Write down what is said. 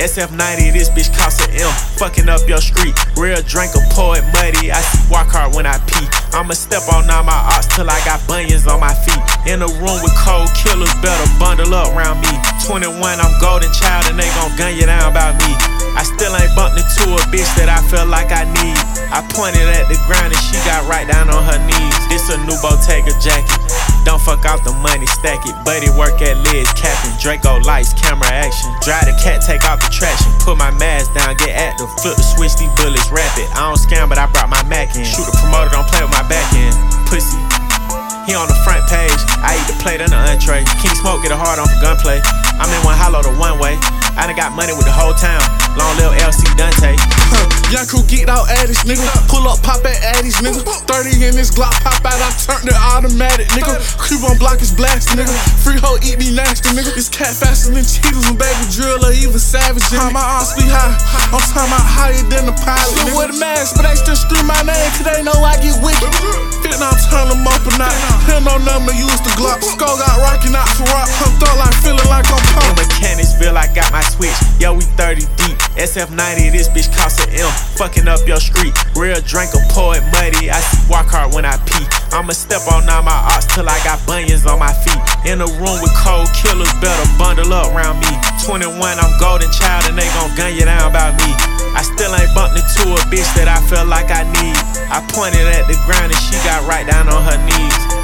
SF90, this bitch cost an M. Fucking up your street. Real drinker, poet, muddy. I see walk hard when I pee. I'ma step on all my ops till I got bunions on my feet. In a room with cold killers, better bundle up round me. 21, I'm golden child and they gon' gun you down about me. I still ain't bumped into a bitch that I feel like I need. I pointed at the ground and she got right down on her knees. This a new Bottega jacket. Don't fuck off the money, stack it. Buddy work at Liz, Captain. Draco lights, camera action. Drive the cat, take off the traction. Put my mask down, get active. Flip the switch, these bullets rapid. I don't scam, but I brought my Mac in. Shoot the promoter, don't play with my back end. Pussy. He on the front page. I eat the plate and the entree. King Smoke get a hard on for gunplay. I'm in one hollow the one way. I done got money with the whole town. Long little LC Dante. Young crew geeked out Addies, nigga. Pull up, pop at Addies, nigga. 30 in this Glock, pop out, I turned it automatic, nigga. Creep on block is blasting, nigga. Free hoe eat me nasty, nigga. This cat faster than Cheetos and Baby Drill or even Savage. How my arms be high, I'm talking about higher than the pilot. Still with a mask, but they still scream my name, cause they know I get wicked. Fit now, turn them up a notch. Hell no number, use the Glock. Skull got rockin' out for rock. I'm thought like feeling like I'm In pumped. Mechanicsville, I got my switch. Yo, we 30 deep. SF90, this bitch cost an M. Fucking up your street. Real drinker, poet, muddy. I see walk hard when I pee. I'ma step on all my ops till I got bunions on my feet. In a room with cold killers, better bundle up round me. 21, I'm golden child and they gon' gun you down about me. I still ain't bumped into a bitch that I feel like I need. I pointed at the ground and she got right down on her knees.